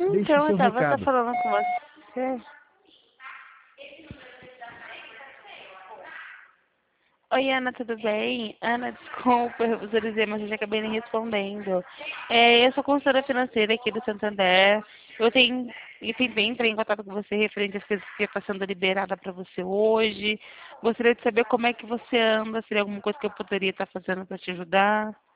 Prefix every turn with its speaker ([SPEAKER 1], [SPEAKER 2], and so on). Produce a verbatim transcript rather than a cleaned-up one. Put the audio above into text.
[SPEAKER 1] Deixe o
[SPEAKER 2] Então, eu
[SPEAKER 1] seu
[SPEAKER 2] tava até
[SPEAKER 1] recado.
[SPEAKER 2] falando com você. Oi, Ana, tudo bem? Ana, desculpa, eu visualizei, mas eu já acabei nem respondendo. É, eu sou consultora financeira aqui do Santander. Eu tenho, eu tentei entrar em contato com você referente às coisas que está sendo liberada para você hoje. Gostaria de saber como é que você anda, se tem alguma coisa que eu poderia estar fazendo para te ajudar.